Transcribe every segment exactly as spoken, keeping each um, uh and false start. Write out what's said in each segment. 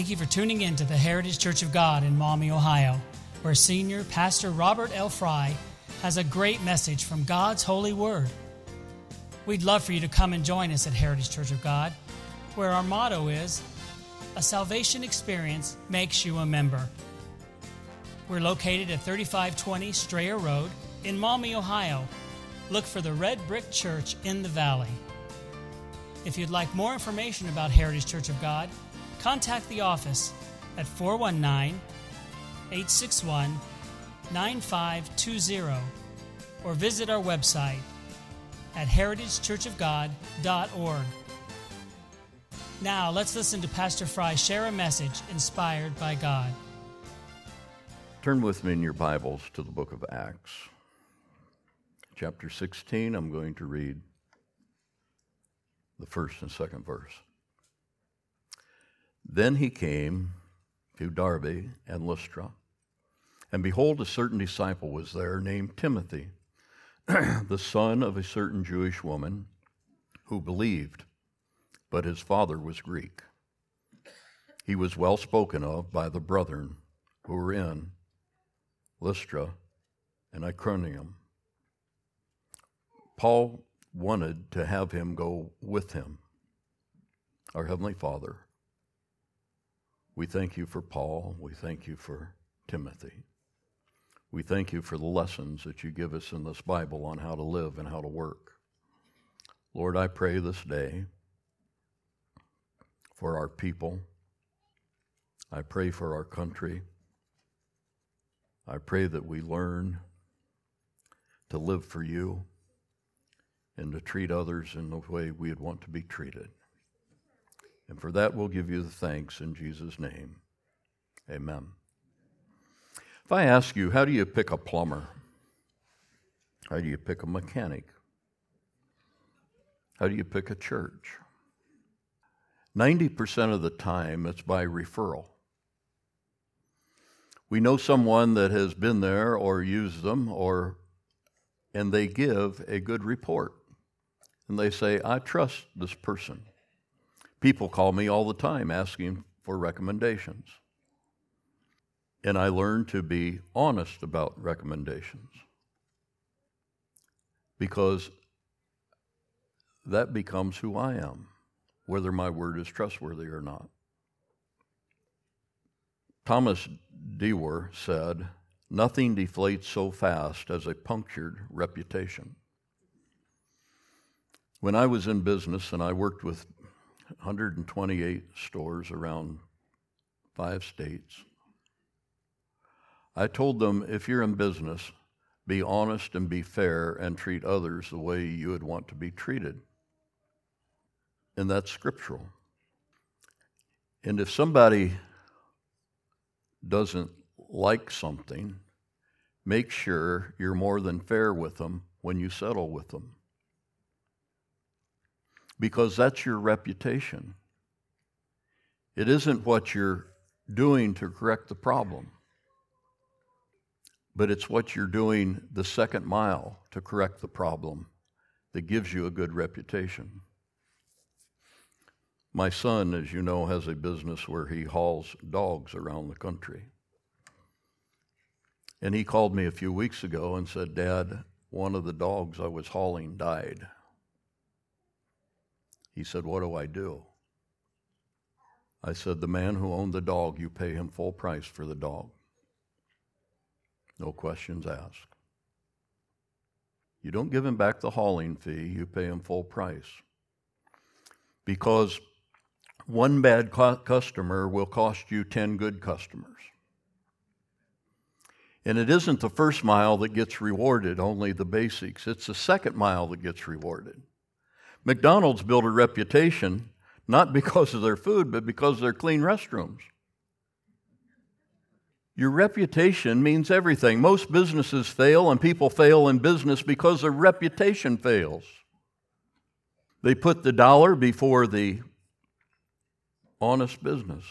Thank you for tuning in to the Heritage Church of God in Maumee, Ohio, where Senior Pastor Robert L. Fry has a great message from God's holy word. We'd love for you to come and join us at Heritage Church of God, where our motto is, a salvation experience makes you a member. We're located at thirty-five twenty Strayer Road in Maumee, Ohio. Look for the Red Brick Church in the valley. If you'd like more information about Heritage Church of God, contact the office at four one nine, eight six one, nine five two zero or visit our website at heritage church of god dot org. Now, let's listen to Pastor Fry share a message inspired by God. Turn with me in your Bibles to the book of Acts. Chapter sixteen, I'm going to read the first and second verse. Then he came to Derbe and Lystra, and behold, a certain disciple was there named Timothy, the son of a certain Jewish woman who believed, but his father was Greek. He was well spoken of by the brethren who were in Lystra and Iconium. Paul wanted to have him go with him. Our Heavenly Father, we thank you for Paul. We thank you for Timothy. We thank you for the lessons that you give us in this Bible on how to live and how to work. Lord, I pray this day for our people. I pray for our country. I pray that we learn to live for you and to treat others in the way we would want to be treated. And for that, we'll give you the thanks in Jesus' name. Amen. If I ask you, how do you pick a plumber? How do you pick a mechanic? How do you pick a church? ninety percent of the time, it's by referral. We know someone that has been there or used them, or and they give a good report. And they say, I trust this person. People call me all the time asking for recommendations. And I learn to be honest about recommendations, because that becomes who I am, whether my word is trustworthy or not. Thomas Dewar said, nothing deflates so fast as a punctured reputation. When I was in business and I worked with one hundred twenty-eight stores around five states, I told them, if you're in business, be honest and be fair and treat others the way you would want to be treated. And that's scriptural. And if somebody doesn't like something, make sure you're more than fair with them when you settle with them. Because that's your reputation. It isn't what you're doing to correct the problem, but it's what you're doing the second mile to correct the problem that gives you a good reputation. My son, as you know, has a business where he hauls dogs around the country. And he called me a few weeks ago and said, Dad, one of the dogs I was hauling died. He said, what do I do? I said, the man who owned the dog, you pay him full price for the dog. No questions asked. You don't give him back the hauling fee, you pay him full price. Because one bad cu- customer will cost you ten good customers. And it isn't the first mile that gets rewarded, only the basics. It's the second mile that gets rewarded. McDonald's built a reputation not because of their food, but because of their clean restrooms. Your reputation means everything. Most businesses fail, and people fail in business because their reputation fails. They put the dollar before the honest business.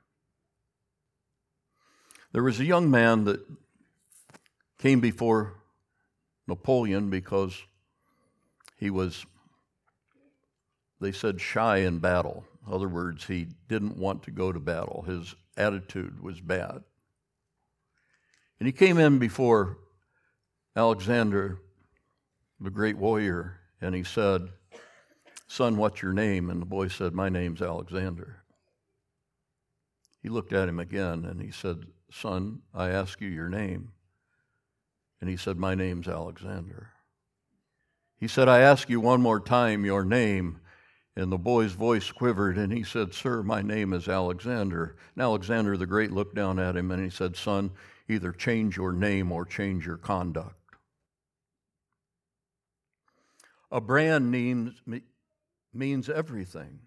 There was a young man that came before Napoleon because he was, they said, shy in battle. In other words, he didn't want to go to battle. His attitude was bad. And he came in before Alexander, the great warrior, and he said, "Son, what's your name?" And the boy said, "My name's Alexander." He looked at him again and he said, "Son, I ask you your name." And he said, "My name's Alexander." He said, "I ask you one more time your name." And the boy's voice quivered and he said, "Sir, my name is Alexander." And Alexander the Great looked down at him and he said, "Son, either change your name or change your conduct." A brand means, means everything.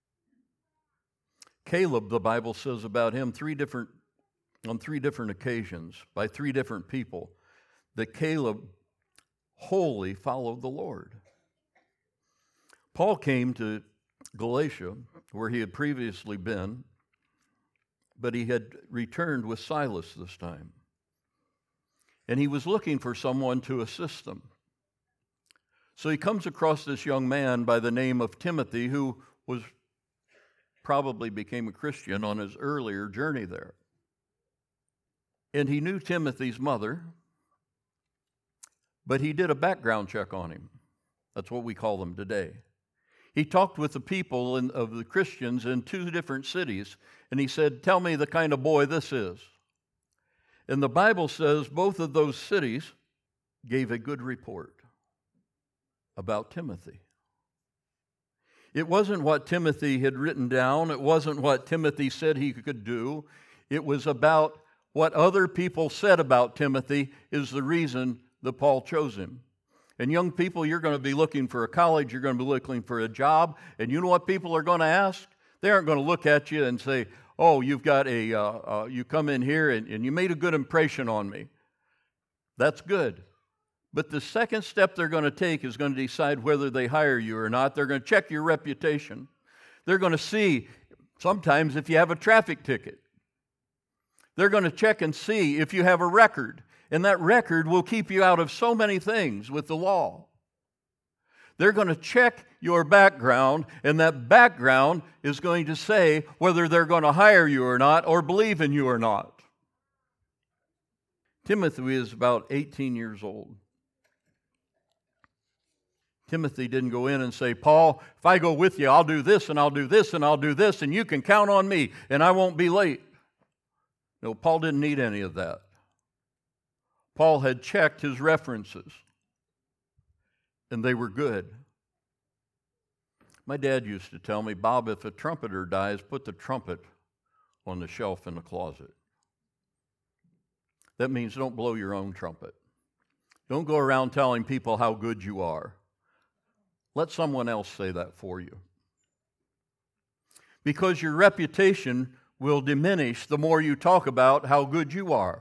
Caleb, the Bible says about him, three different on three different occasions, by three different people, that Caleb wholly followed the Lord. Paul came to Galatia, where he had previously been, but he had returned with Silas this time. And he was looking for someone to assist them. So he comes across this young man by the name of Timothy, who was probably became a Christian on his earlier journey there. And he knew Timothy's mother, but he did a background check on him. That's what we call them today. He talked with the people in, of the Christians in two different cities, and he said, "Tell me the kind of boy this is." And the Bible says both of those cities gave a good report about Timothy. It wasn't what Timothy had written down. It wasn't what Timothy said he could do. It was about what other people said about Timothy is the reason that Paul chose him. And young people, you're going to be looking for a college, you're going to be looking for a job, and you know what people are going to ask? They aren't going to look at you and say, "Oh, you've got a, uh, uh, you come in here and, and you made a good impression on me." That's good. But the second step they're going to take is going to decide whether they hire you or not. They're going to check your reputation. They're going to see sometimes if you have a traffic ticket. They're going to check and see if you have a record. And that record will keep you out of so many things with the law. They're going to check your background, and that background is going to say whether they're going to hire you or not, or believe in you or not. Timothy is about eighteen years old. Timothy didn't go in and say, "Paul, if I go with you, I'll do this, and I'll do this, and I'll do this, and you can count on me, and I won't be late." No, Paul didn't need any of that. Paul had checked his references, and they were good. My dad used to tell me, "Bob, if a trumpeter dies, put the trumpet on the shelf in the closet." That means don't blow your own trumpet. Don't go around telling people how good you are. Let someone else say that for you. Because your reputation will diminish the more you talk about how good you are.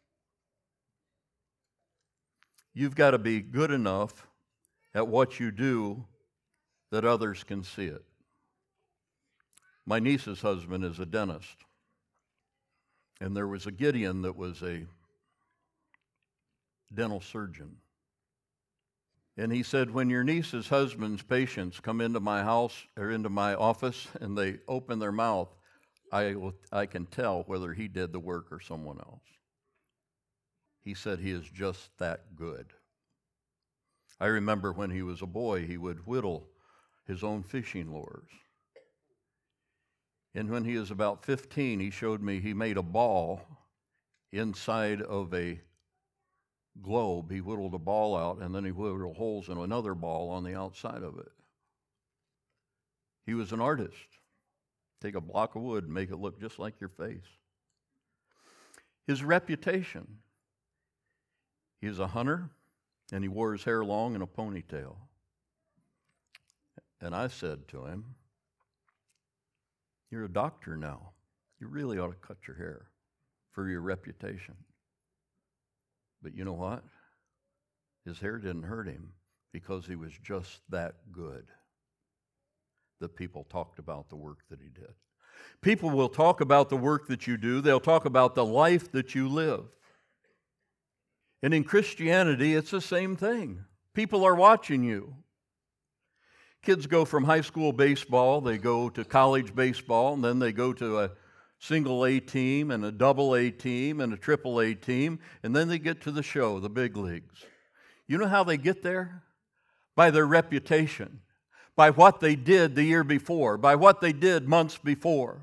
You've got to be good enough at what you do that others can see it. My niece's husband is a dentist. And there was a Gideon that was a dental surgeon. And he said, when your niece's husband's patients come into my house or into my office and they open their mouth, I, will, I can tell whether he did the work or someone else. He said he is just that good. I remember when he was a boy, he would whittle his own fishing lures. And when he was about fifteen, he showed me he made a ball inside of a globe. He whittled a ball out, and then he whittled holes in another ball on the outside of it. He was an artist. Take a block of wood and make it look just like your face. His reputation. He was a hunter, and he wore his hair long in a ponytail. And I said to him, "You're a doctor now. You really ought to cut your hair for your reputation." But you know what? His hair didn't hurt him because he was just that good that people talked about the work that he did. People will talk about the work that you do. They'll talk about the life that you live. And in Christianity, it's the same thing. People are watching you. Kids go from high school baseball, they go to college baseball, and then they go to a single A team and a double A team and a triple A team, and then they get to the show, the big leagues. You know how they get there? By their reputation, by what they did the year before, by what they did months before.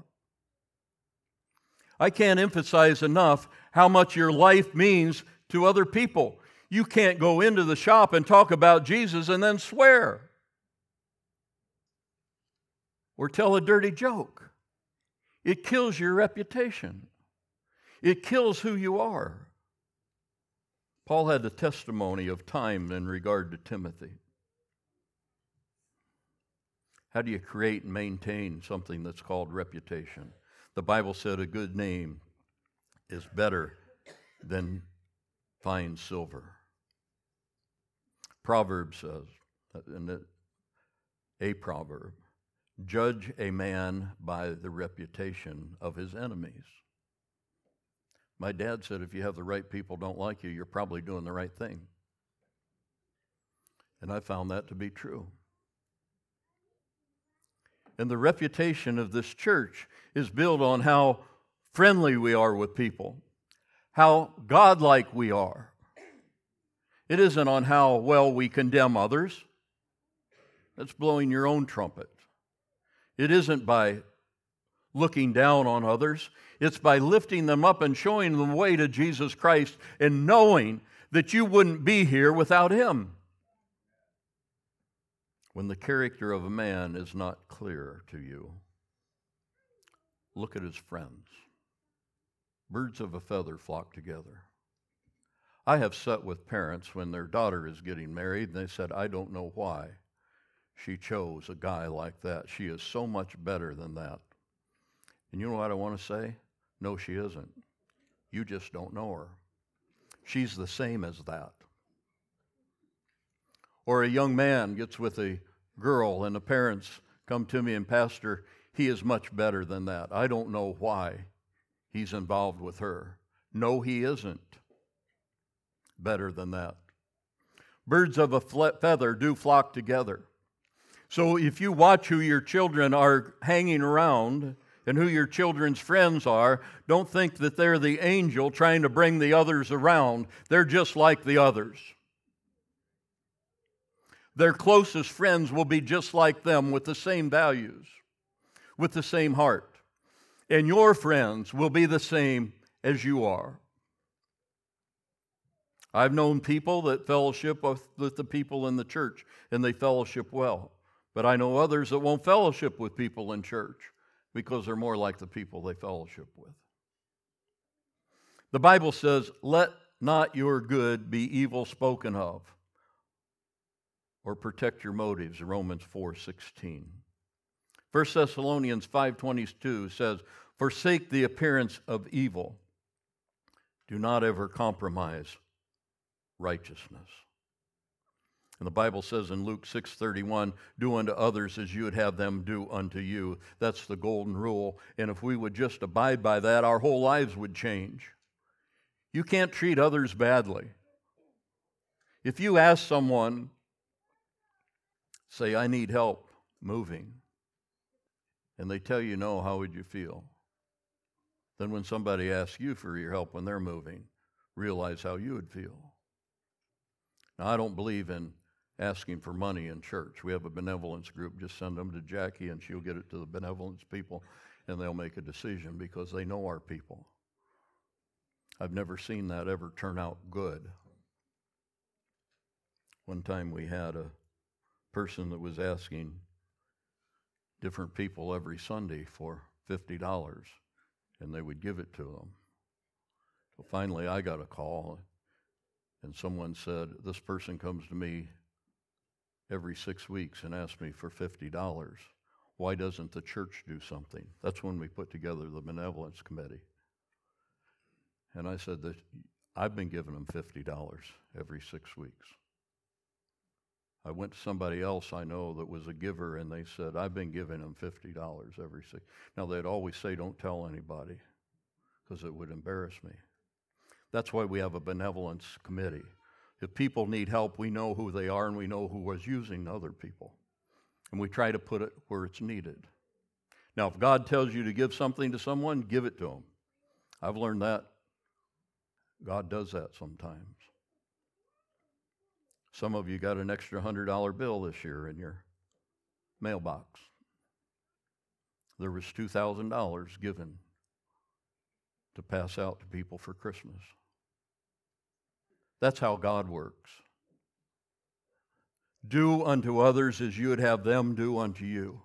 I can't emphasize enough how much your life means to other people. You can't go into the shop and talk about Jesus and then swear or tell a dirty joke. It kills your reputation. It kills who you are. Paul had the testimony of time in regard to Timothy. How do you create and maintain something that's called reputation? The Bible said a good name is better than fine silver. Proverbs says, and a proverb, judge a man by the reputation of his enemies. My dad said if you have the right people don't like you, you're probably doing the right thing. And I found that to be true. And the reputation of this church is built on how friendly we are with people, how godlike we are. It isn't on how well we condemn others. That's blowing your own trumpet. It isn't by looking down on others. It's by lifting them up and showing them the way to Jesus Christ and knowing that you wouldn't be here without Him. When the character of a man is not clear to you, look at his friends. Birds of a feather flock together. I have sat with parents when their daughter is getting married, and they said, I don't know why she chose a guy like that. She is so much better than that. And you know what I want to say? No, she isn't. You just don't know her. She's the same as that. Or a young man gets with a girl and the parents come to me and, Pastor, he is much better than that. I don't know why he's involved with her. No, he isn't better than that. Birds of a feather do flock together. So if you watch who your children are hanging around and who your children's friends are, don't think that they're the angel trying to bring the others around. They're just like the others. Their closest friends will be just like them with the same values, with the same heart. And your friends will be the same as you are. I've known people that fellowship with the people in the church, and they fellowship well. But I know others that won't fellowship with people in church because they're more like the people they fellowship with. The Bible says, let not your good be evil spoken of, or protect your motives, Romans four sixteen. First Thessalonians five twenty-two says, forsake the appearance of evil. Do not ever compromise righteousness. And the Bible says in Luke six thirty-one, do unto others as you would have them do unto you. That's the golden rule. And if we would just abide by that, our whole lives would change. You can't treat others badly. If you ask someone, say, I need help moving, and they tell you no, how would you feel? Then when somebody asks you for your help when they're moving, realize how you would feel. Now, I don't believe in asking for money in church. We have a benevolence group. Just send them to Jackie, and she'll get it to the benevolence people, and they'll make a decision because they know our people. I've never seen that ever turn out good. One time we had a person that was asking different people every Sunday for fifty dollars, and they would give it to them. So finally I got a call, and someone said, this person comes to me every six weeks and asks me for fifty dollars. Why doesn't the church do something? That's when we put together the benevolence committee. And I said that I've been giving them fifty dollars every six weeks. I went to somebody else I know that was a giver, and they said, I've been giving them fifty dollars every six. Now, they'd always say, don't tell anybody, because it would embarrass me. That's why we have a benevolence committee. If people need help, we know who they are, and we know who was using other people. And we try to put it where it's needed. Now, if God tells you to give something to someone, give it to them. I've learned that God does that sometimes. Some of you got an extra one hundred dollar bill this year in your mailbox. There was two thousand dollars given to pass out to people for Christmas. That's how God works. Do unto others as you would have them do unto you.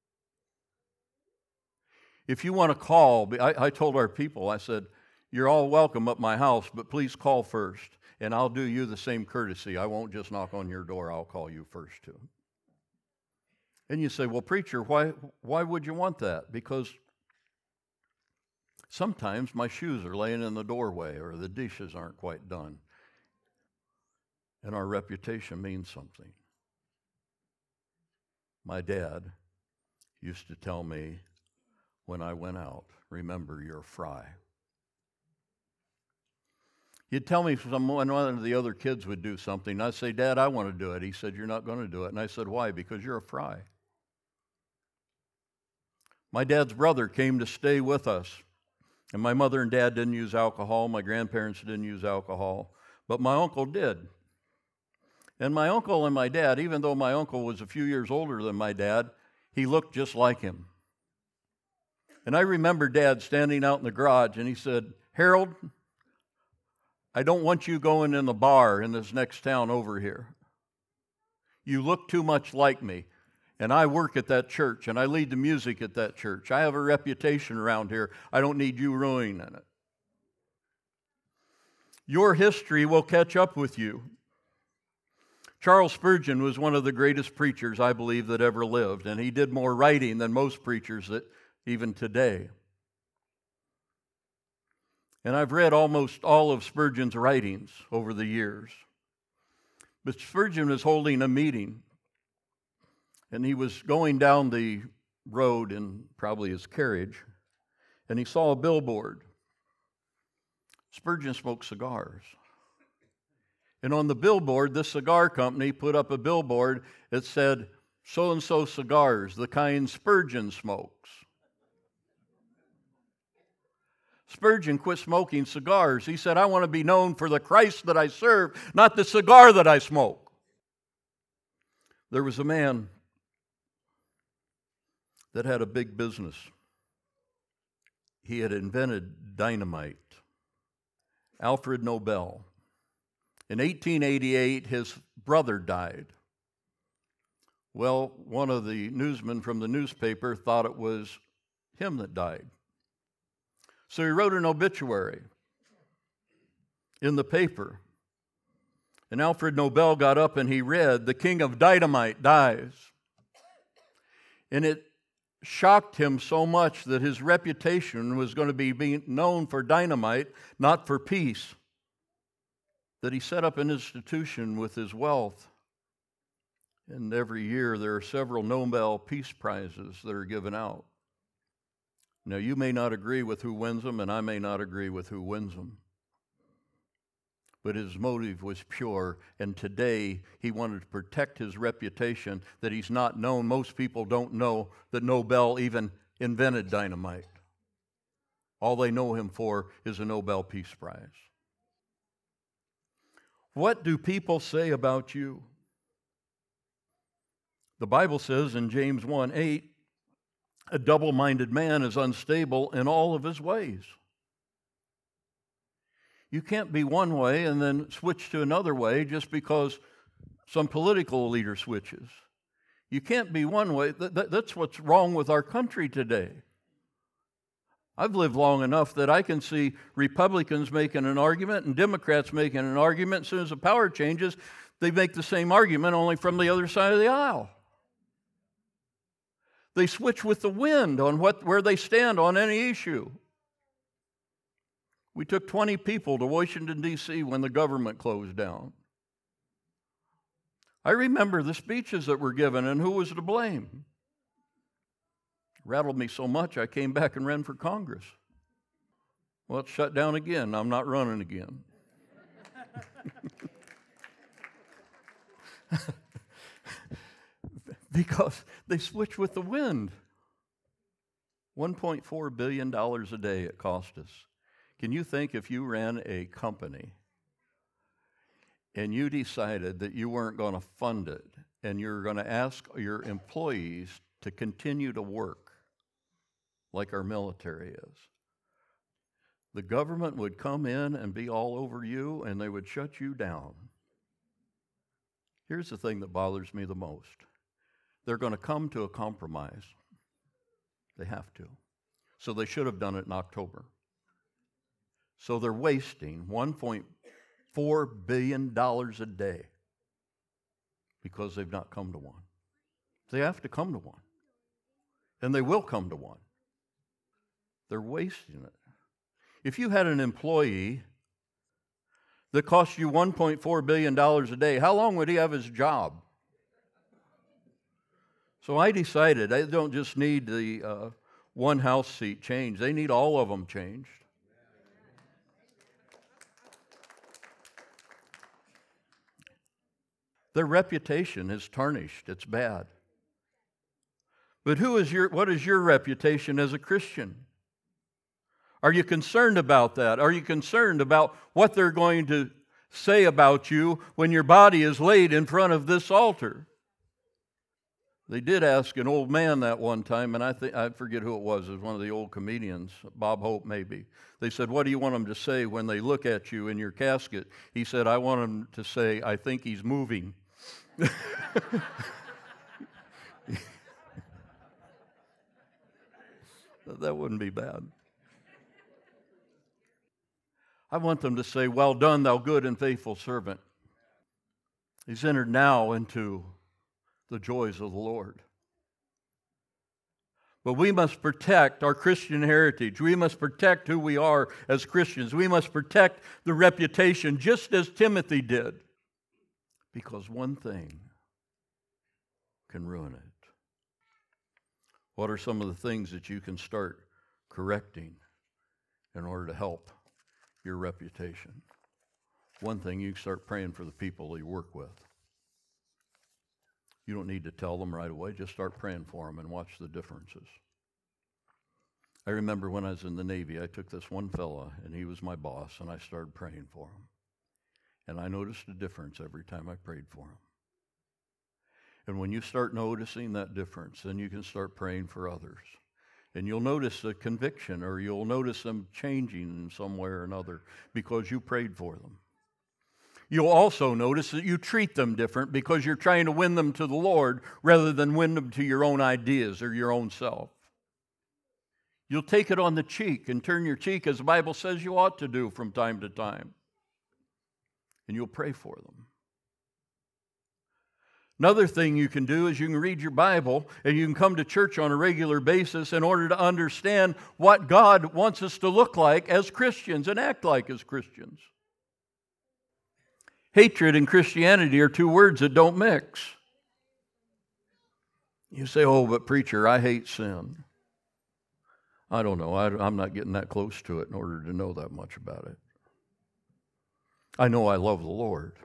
If you want to call, I, I told our people, I said, you're all welcome at my house, but please call first, and I'll do you the same courtesy. I won't just knock on your door, I'll call you first too. And you say, well, preacher, why, why would you want that? Because sometimes my shoes are laying in the doorway or the dishes aren't quite done. And our reputation means something. My dad used to tell me when I went out, remember you're Fry. He'd tell me some, when one of the other kids would do something, and I'd say, Dad, I want to do it. He said, you're not going to do it. And I said, why? Because you're a Fry. My dad's brother came to stay with us, and my mother and dad didn't use alcohol. My grandparents didn't use alcohol, but my uncle did. And my uncle and my dad, even though my uncle was a few years older than my dad, he looked just like him. And I remember Dad standing out in the garage, and he said, Harold, I don't want you going in the bar in this next town over here. You look too much like me, and I work at that church, and I lead the music at that church. I have a reputation around here. I don't need you ruining it. Your history will catch up with you. Charles Spurgeon was one of the greatest preachers, I believe, that ever lived, and he did more writing than most preachers that even today. And I've read almost all of Spurgeon's writings over the years. But Spurgeon was holding a meeting, and he was going down the road in probably his carriage, and he saw a billboard. Spurgeon smoked cigars. And on the billboard, this cigar company put up a billboard that said, so-and-so cigars, the kind Spurgeon smokes. Spurgeon quit smoking cigars. He said, I want to be known for the Christ that I serve, not the cigar that I smoke. There was a man that had a big business. He had invented dynamite. Alfred Nobel. In eighteen eighty-eight, his brother died. Well, one of the newsmen from the newspaper thought it was him that died. So he wrote an obituary in the paper. And Alfred Nobel got up and he read, the king of dynamite dies. And it shocked him so much that his reputation was going to be being known for dynamite, not for peace, that he set up an institution with his wealth. And every year there are several Nobel Peace Prizes that are given out. Now, you may not agree with who wins them, and I may not agree with who wins them. But his motive was pure, and today he wanted to protect his reputation that he's not known. Most people don't know that Nobel even invented dynamite. All they know him for is a Nobel Peace Prize. What do people say about you? The Bible says in James one eight, a double-minded man is unstable in all of his ways. You can't be one way and then switch to another way just because some political leader switches. You can't be one way. That's what's wrong with our country today. I've lived long enough that I can see Republicans making an argument and Democrats making an argument. As soon as the power changes, they make the same argument, only from the other side of the aisle. They switch with the wind on what, where they stand on any issue. We took twenty people to Washington, D C when the government closed down. I remember the speeches that were given and who was to blame. It rattled me so much I came back and ran for Congress. Well, it's shut down again. I'm not running again. because they switch with the wind. one point four billion dollars a day it cost us. Can you think if you ran a company and you decided that you weren't going to fund it and you're going to ask your employees to continue to work like our military is? The government would come in and be all over you, and they would shut you down. Here's the thing that bothers me the most. They're going to come to a compromise. They have to. So they should have done it in October. So they're wasting one point four billion dollars a day because they've not come to one. They have to come to one. And they will come to one. They're wasting it. If you had an employee that cost you one point four billion dollars a day, how long would he have his job? So I decided they don't just need the uh, one house seat changed. They need all of them changed. Their reputation is tarnished. It's bad. But who is your, what is your reputation as a Christian? Are you concerned about that? Are you concerned about what they're going to say about you when your body is laid in front of this altar? They did ask an old man that one time, and I think I forget who it was. It was one of the old comedians, Bob Hope maybe. They said, "What do you want them to say when they look at you in your casket?" He said, "I want them to say, 'I think he's moving.'" That wouldn't be bad. I want them to say, "Well done, thou good and faithful servant." He's entered now into the joys of the Lord. But we must protect our Christian heritage. We must protect who we are as Christians. We must protect the reputation just as Timothy did. Because one thing can ruin it. What are some of the things that you can start correcting in order to help your reputation? One thing, you can start praying for the people you work with. You don't need to tell them right away. Just start praying for them and watch the differences. I remember when I was in the Navy, I took this one fella, and he was my boss, and I started praying for him. And I noticed a difference every time I prayed for him. And when you start noticing that difference, then you can start praying for others. And you'll notice a conviction, or you'll notice them changing in some way or another because you prayed for them. You'll also notice that you treat them different because you're trying to win them to the Lord rather than win them to your own ideas or your own self. You'll take it on the cheek and turn your cheek as the Bible says you ought to do from time to time. And you'll pray for them. Another thing you can do is you can read your Bible and you can come to church on a regular basis in order to understand what God wants us to look like as Christians and act like as Christians. Hatred and Christianity are two words that don't mix. You say, "Oh, but preacher, I hate sin." I don't know. I, I'm not getting that close to it in order to know that much about it. I know I love the Lord.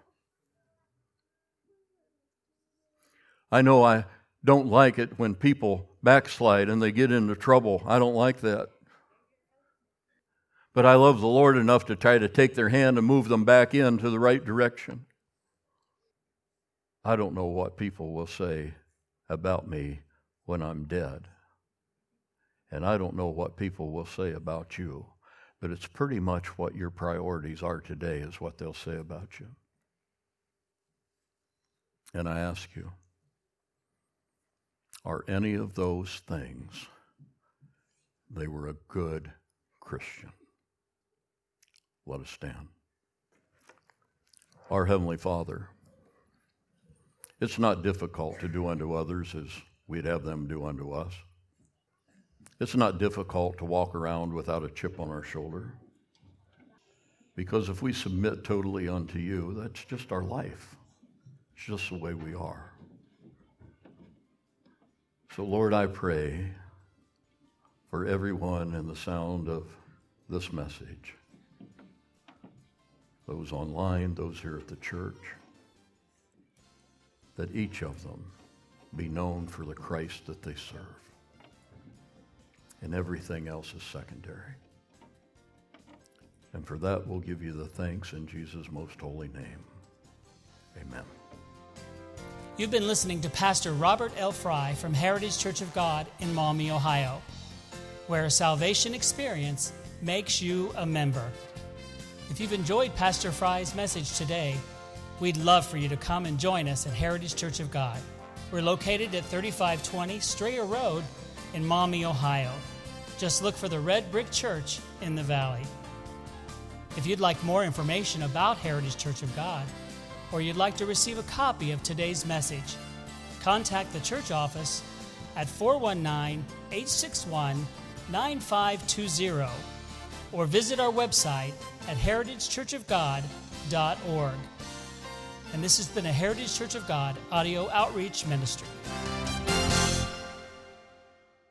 I know I don't like it when people backslide and they get into trouble. I don't like that. But I love the Lord enough to try to take their hand and move them back into the right direction. I don't know what people will say about me when I'm dead. And I don't know what people will say about you. But it's pretty much what your priorities are today is what they'll say about you. And I ask you, are any of those things, they were a good Christian? Let us stand. Our Heavenly Father, it's not difficult to do unto others as we'd have them do unto us. It's not difficult to walk around without a chip on our shoulder. Because if we submit totally unto you, that's just our life. It's just the way we are. So Lord, I pray for everyone in the sound of this message. Those online, those here at the church, that each of them be known for the Christ that they serve. And everything else is secondary. And for that, we'll give you the thanks in Jesus' most holy name. Amen. You've been listening to Pastor Robert L. Fry from Heritage Church of God in Maumee, Ohio, where a salvation experience makes you a member. If you've enjoyed Pastor Fry's message today, we'd love for you to come and join us at Heritage Church of God. We're located at thirty-five twenty Strayer Road in Maumee, Ohio. Just look for the red brick church in the valley. If you'd like more information about Heritage Church of God, or you'd like to receive a copy of today's message, contact the church office at four one nine, eight six one, nine five two zero or visit our website at heritage church of god dot org. And this has been a Heritage Church of God audio outreach ministry.